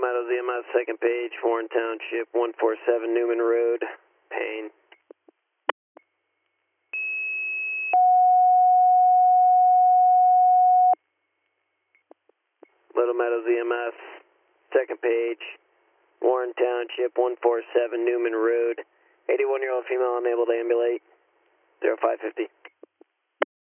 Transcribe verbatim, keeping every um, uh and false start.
Meadows E M S, second page, Warren Township, one four seven Newman Road, Payne. Little Meadows E M S, second page, Warren Township, one four seven Newman Road, eighty-one-year-old female unable to ambulate, zero five fifty.